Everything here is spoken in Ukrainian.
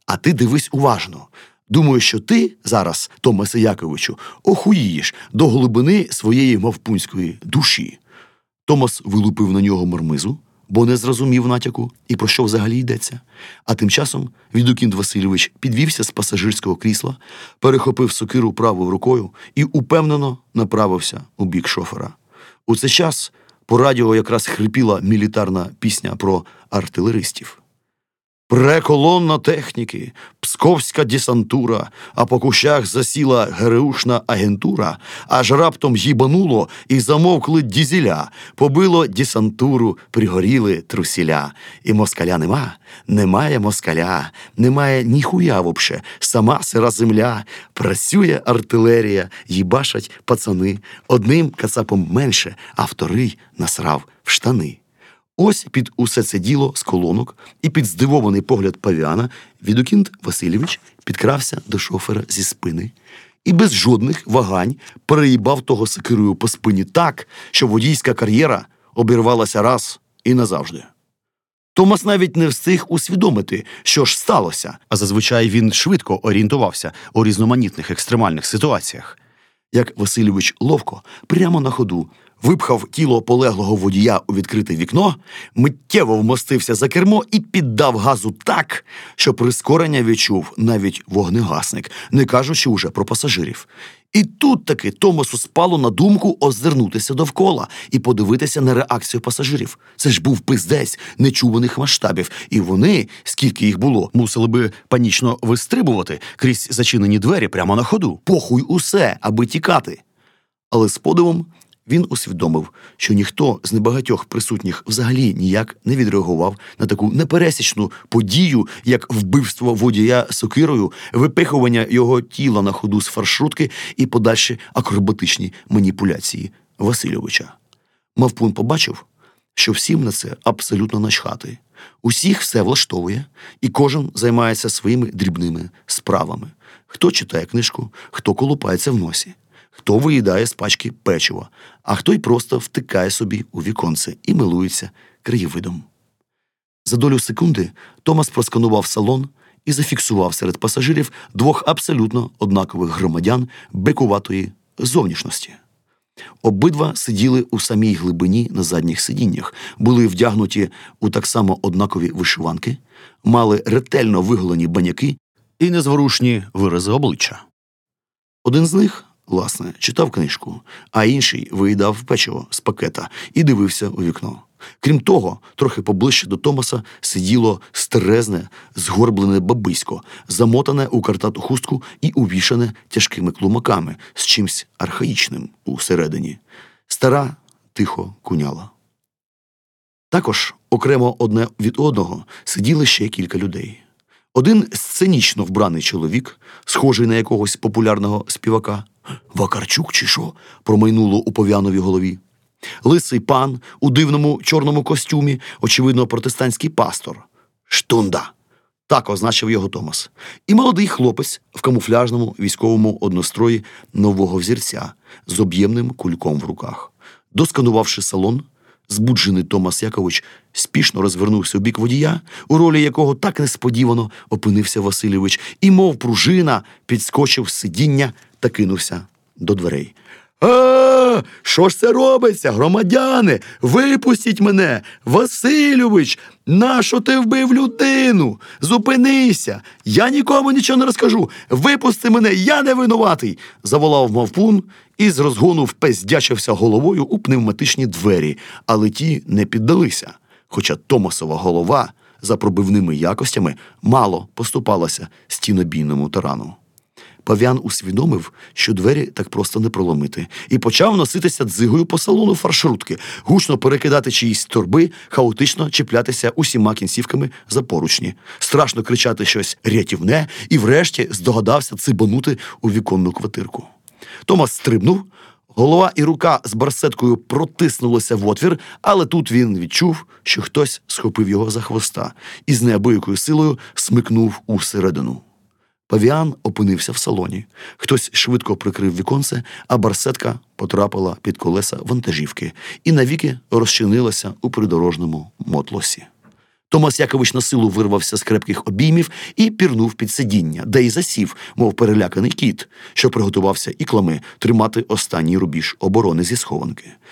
А ти дивись уважно. Думаю, що ти зараз, Томасе Яковичу, охуїєш до глибини своєї мавпунської душі. Томас вилупив на нього мармизу, бо не зрозумів натяку і про що взагалі йдеться. А тим часом Відокіт Васильович підвівся з пасажирського крісла, перехопив сокиру правою рукою і упевнено направився у бік шофера. У цей час по радіо якраз хрипіла мілітарна пісня про артилеристів. Преколонна техніки, псковська десантура, а по кущах засіла ГРУшна агентура, аж раптом їбануло і замовкли дізеля, побило десантуру, пригоріли трусіля. І москаля немає москаля, немає ніхуя вобще, сама сира земля, працює артилерія, їбашать пацани, одним кацапом менше, а вторий насрав в штани. Ось під усе це діло з колонок і під здивований погляд павіана Відокіт Васильович підкрався до шофера зі спини і без жодних вагань переїбав того сокирою по спині так, що водійська кар'єра обірвалася раз і назавжди. Томас навіть не встиг усвідомити, що ж сталося, а зазвичай він швидко орієнтувався у різноманітних екстремальних ситуаціях. Як Васильович ловко, прямо на ходу, випхав тіло полеглого водія у відкрите вікно, миттєво вмостився за кермо і піддав газу так, що прискорення відчув навіть вогнегасник, не кажучи уже про пасажирів. І тут таки Томасу спало на думку озирнутися довкола і подивитися на реакцію пасажирів. Це ж був пиздець нечуваних масштабів, і вони, скільки їх було, мусили би панічно вистрибувати крізь зачинені двері прямо на ходу. Похуй усе, аби тікати. Але з подивом він усвідомив, що ніхто з небагатьох присутніх взагалі ніяк не відреагував на таку непересічну подію, як вбивство водія сокирою, випихування його тіла на ходу з фаршрутки і подальші акробатичні маніпуляції Васильовича. Мавпун побачив, що всім на це абсолютно начхати. Усіх все влаштовує, і кожен займається своїми дрібними справами. Хто читає книжку, хто колупається в носі, хто виїдає з пачки печива, а хто й просто втикає собі у віконце і милується краєвидом. За долю секунди Томас просканував салон і зафіксував серед пасажирів двох абсолютно однакових громадян бикуватої зовнішності. Обидва сиділи у самій глибині на задніх сидіннях, були вдягнуті у так само однакові вишиванки, мали ретельно виголені баняки і незворушні вирази обличчя. Один з них, власне, читав книжку, а інший виїдав печиво з пакета і дивився у вікно. Крім того, трохи поближче до Томаса сиділо старезне, згорблене бабисько, замотане у картату хустку і увішане тяжкими клумаками з чимсь архаїчним усередині. Стара тихо куняла. Також окремо одне від одного сиділи ще кілька людей. Один сценічно вбраний чоловік, схожий на якогось популярного співака. «Вакарчук чи що?» промайнуло у Пав'яновій голові. Лисий пан у дивному чорному костюмі, очевидно, протестантський пастор. «Штунда!» – так означив його Томас. І молодий хлопець в камуфляжному військовому однострої нового взірця з об'ємним кульком в руках. Досканувавши салон, збуджений Томас Якович спішно розвернувся у бік водія, у ролі якого так несподівано опинився Васильович, і, мов пружина, підскочив з сидіння та кинувся до дверей. Що ж це робиться, громадяни? Випустіть мене! Васильович, нащо ти вбив людину? Зупинися! Я нікому нічого не розкажу! Випусти мене, я не винуватий! Заволав мавпун і з розгону впездячився головою у пневматичні двері, але ті не піддалися, хоча Томасова голова за пробивними якостями мало поступалася стінобійному тарану. Пав'ян усвідомив, що двері так просто не проломити, і почав носитися дзигою по салону фаршрутки, гучно перекидати чиїсь торби, хаотично чіплятися усіма кінцівками за поручні, страшно кричати щось рятівне і врешті здогадався цибанути у віконну квартирку. Томас стрибнув, голова і рука з барсеткою протиснулися в отвір, але тут він відчув, що хтось схопив його за хвоста і з неабиякою силою смикнув усередину. Павіан опинився в салоні. Хтось швидко прикрив віконце, а барсетка потрапила під колеса вантажівки і навіки розчинилася у придорожному мотлосі. Томас Якович на силу вирвався з крепких обіймів і пірнув під сидіння, де й засів, мов переляканий кіт, що приготувався іклами тримати останній рубіж оборони зі схованки.